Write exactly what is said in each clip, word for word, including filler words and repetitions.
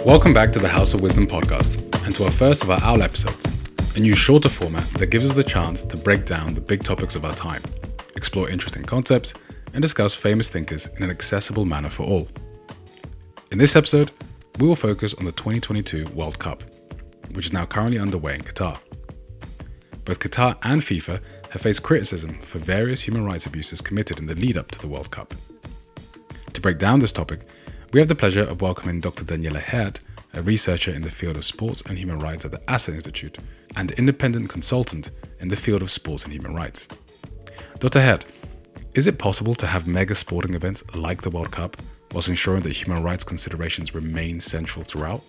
Welcome back to the House of Wisdom podcast and to our first of our OWL episodes, a new shorter format that gives us the chance to break down the big topics of our time, explore interesting concepts, and discuss famous thinkers in an accessible manner for all. In this episode, we will focus on the twenty twenty-two World Cup, which is now currently underway in Qatar. Both Qatar and FIFA have faced criticism for various human rights abuses committed in the lead-up to the World Cup. To break down this topic, we have the pleasure of welcoming Doctor Daniela Herd, a researcher in the field of sports and human rights at the Asser Institute and independent consultant in the field of sports and human rights. Doctor Herd, is it possible to have mega sporting events like the World Cup whilst ensuring that human rights considerations remain central throughout?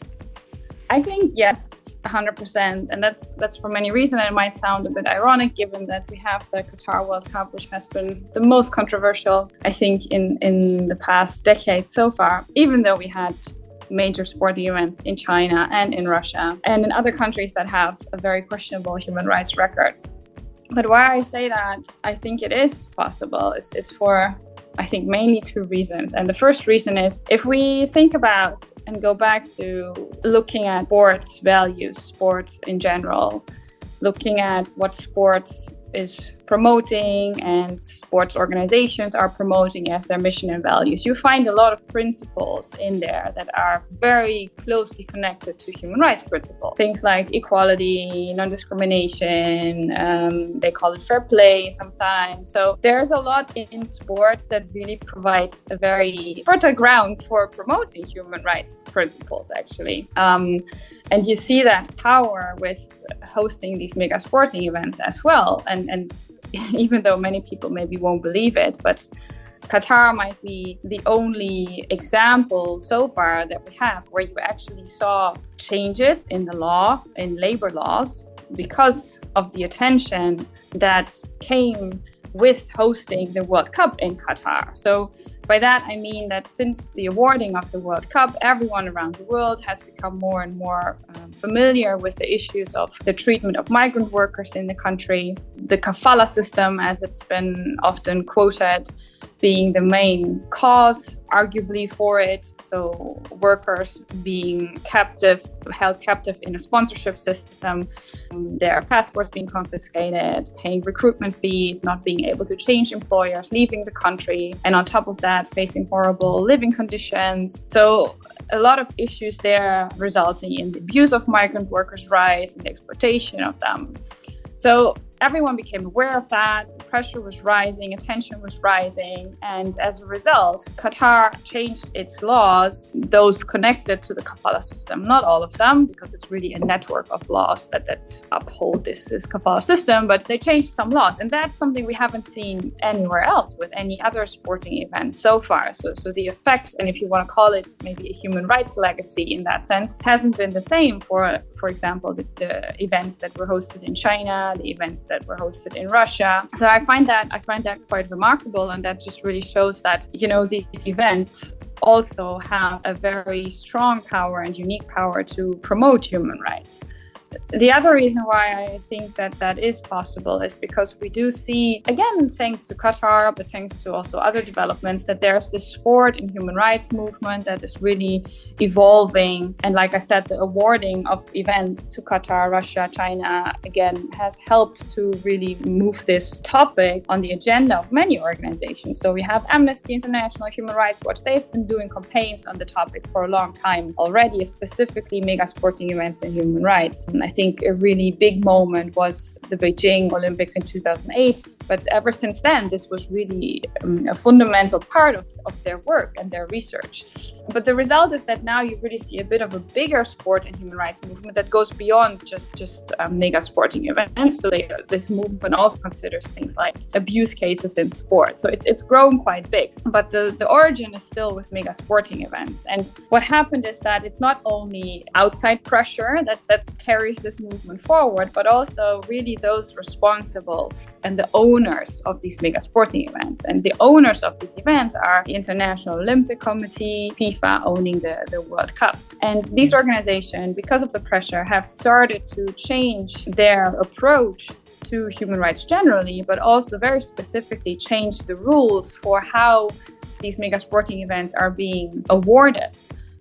I think yes, one hundred percent. And that's that's for many reasons. It might sound a bit ironic given that we have the Qatar World Cup, which has been the most controversial, I think, in, in the past decade so far, even though we had major sporting events in China and in Russia and in other countries that have a very questionable human rights record. But why I say that I think it is possible is, is for I think mainly two reasons. And the first reason is if we think about and go back to looking at sports values, sports in general, looking at what sports is promoting and sports organizations are promoting as their mission and values, you find a lot of principles in there that are very closely connected to human rights principles. Things like equality, non-discrimination, um, they call it fair play sometimes. So there's a lot in sports that really provides a very fertile ground for promoting human rights principles, actually. Um, and you see that power with hosting these mega sporting events as well. And, and even though many people maybe won't believe it, but Qatar might be the only example so far that we have where you actually saw changes in the law, in labor laws, because of the attention that came with hosting the World Cup in Qatar. So by that, I mean that since the awarding of the World Cup, everyone around the world has become more and more um, familiar with the issues of the treatment of migrant workers in the country, the kafala system, as it's been often quoted, being the main cause, arguably, for it. So workers being captive, held captive in a sponsorship system, their passports being confiscated, paying recruitment fees, not being able to change employers, leaving the country, and on top of that, facing horrible living conditions. So a lot of issues there resulting in the abuse of migrant workers' rights and the exploitation of them. So everyone became aware of that, the pressure was rising, attention was rising, and as a result, Qatar changed its laws, those connected to the kafala system. Not all of them, because it's really a network of laws that, that uphold this, this kafala system, but they changed some laws, and that's something we haven't seen anywhere else with any other sporting event so far. So, so the effects, and if you want to call it maybe a human rights legacy in that sense, hasn't been the same for, for example, the, the events that were hosted in China, the events that were hosted in Russia. So I find that I find that quite remarkable, and that just really shows that, you know, these events also have a very strong power and unique power to promote human rights. The other reason why I think that that is possible is because we do see, again, thanks to Qatar, but thanks to also other developments, that there's this sport and human rights movement that is really evolving. And like I said, the awarding of events to Qatar, Russia, China, again, has helped to really move this topic on the agenda of many organizations. So we have Amnesty International, Human Rights Watch. They've been doing campaigns on the topic for a long time already, specifically mega sporting events and human rights. I think a really big moment was the Beijing Olympics in two thousand eight. But ever since then, this was really um, a fundamental part of, of their work and their research. But the result is that now you really see a bit of a bigger sport and human rights movement that goes beyond just, just um, mega sporting events. So they, this movement also considers things like abuse cases in sport. So it's it's grown quite big. But the, the origin is still with mega sporting events. And what happened is that it's not only outside pressure that, that carries this movement forward, but also really those responsible and the owners of these mega sporting events. And the owners of these events are the International Olympic Committee, FIFA owning the, the World Cup. And these organizations, because of the pressure, have started to change their approach to human rights generally, but also very specifically change the rules for how these mega sporting events are being awarded.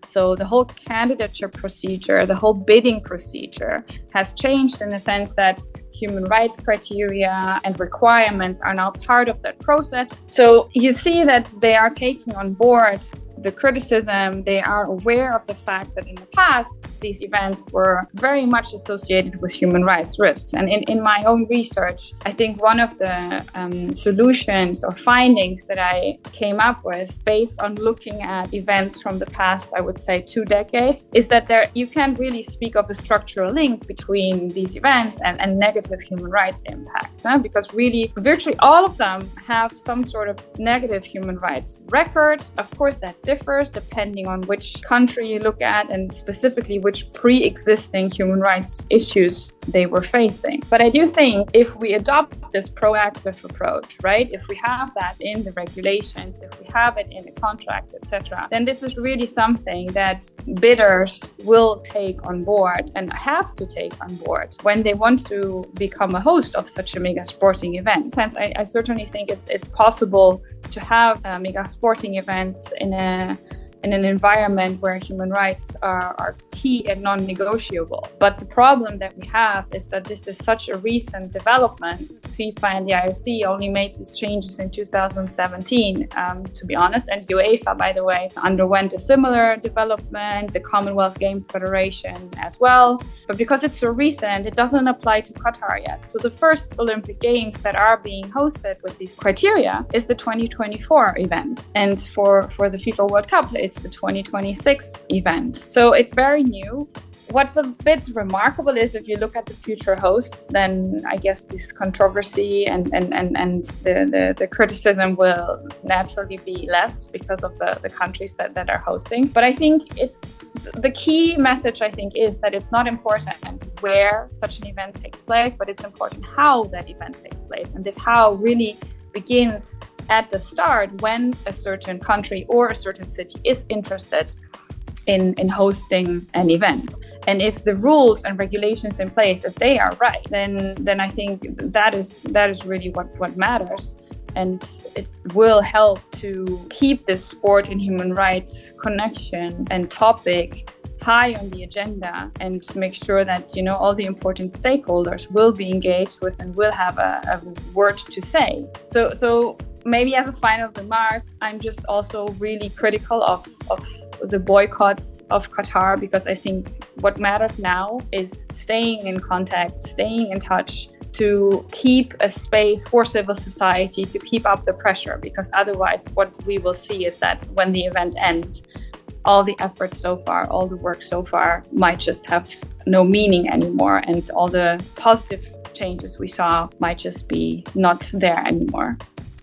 So the whole candidature procedure, the whole bidding procedure has changed in the sense that human rights criteria and requirements are now part of that process. So you see that they are taking on board the criticism. They are aware of the fact that in the past, these events were very much associated with human rights risks. And in, in my own research, I think one of the um, solutions or findings that I came up with based on looking at events from the past, I would say two decades, is that there you can't really speak of a structural link between these events and, and negative human rights impacts, huh? Because really virtually all of them have some sort of negative human rights record. Of course, that differs depending on which country you look at and specifically which pre-existing human rights issues they were facing. But I do think if we adopt this proactive approach, right, if we have that in the regulations, if we have it in the contract, et cetera, then this is really something that bidders will take on board and have to take on board when they want to become a host of such a mega sporting event. Hence, I, I certainly think it's it's possible to have uh, mega sporting events in a in an environment where human rights are, are key and non-negotiable. But the problem that we have is that this is such a recent development. FIFA and the I O C only made these changes in two thousand seventeen, um, to be honest. And UEFA, by the way, underwent a similar development, the Commonwealth Games Federation as well. But because it's so recent, it doesn't apply to Qatar yet. So the first Olympic Games that are being hosted with these criteria is the twenty twenty-four event. And for, for the FIFA World Cup, it's the twenty twenty-six event. So it's very new. What's a bit remarkable is if you look at the future hosts, then I guess this controversy and and, and, and the, the, the criticism will naturally be less because of the, the countries that, that are hosting. But I think it's the key message, I think, is that it's not important where such an event takes place, but it's important how that event takes place. And this how really begins at the start when a certain country or a certain city is interested in, in hosting an event. And if the rules and regulations in place, if they are right, then then I think that is that is really what, what matters. And it will help to keep this sport and human rights connection and topic high on the agenda and make sure that, you know, all the important stakeholders will be engaged with and will have a, a word to say. So so maybe as a final remark, I'm just also really critical of, of the boycotts of Qatar, because I think what matters now is staying in contact, staying in touch, to keep a space for civil society to keep up the pressure, because otherwise what we will see is that when the event ends, all the efforts so far, all the work so far might just have no meaning anymore, and all the positive changes we saw might just be not there anymore.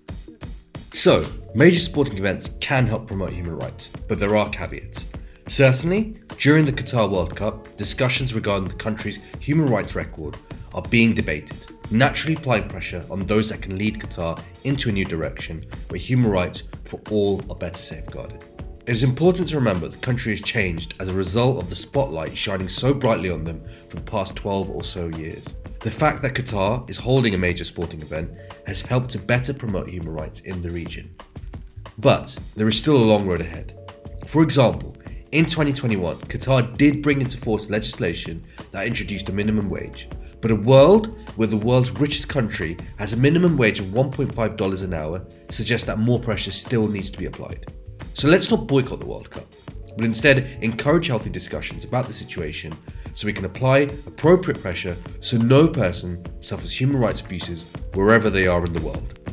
So, major sporting events can help promote human rights, but there are caveats. Certainly, during the Qatar World Cup, discussions regarding the country's human rights record are being debated, naturally applying pressure on those that can lead Qatar into a new direction where human rights for all are better safeguarded. It is important to remember the country has changed as a result of the spotlight shining so brightly on them for the past twelve or so years. The fact that Qatar is holding a major sporting event has helped to better promote human rights in the region. But there is still a long road ahead. For example, in twenty twenty-one, Qatar did bring into force legislation that introduced a minimum wage. But a world where the world's richest country has a minimum wage of one point five dollars an hour suggests that more pressure still needs to be applied. So let's not boycott the World Cup, but instead encourage healthy discussions about the situation so we can apply appropriate pressure so no person suffers human rights abuses wherever they are in the world.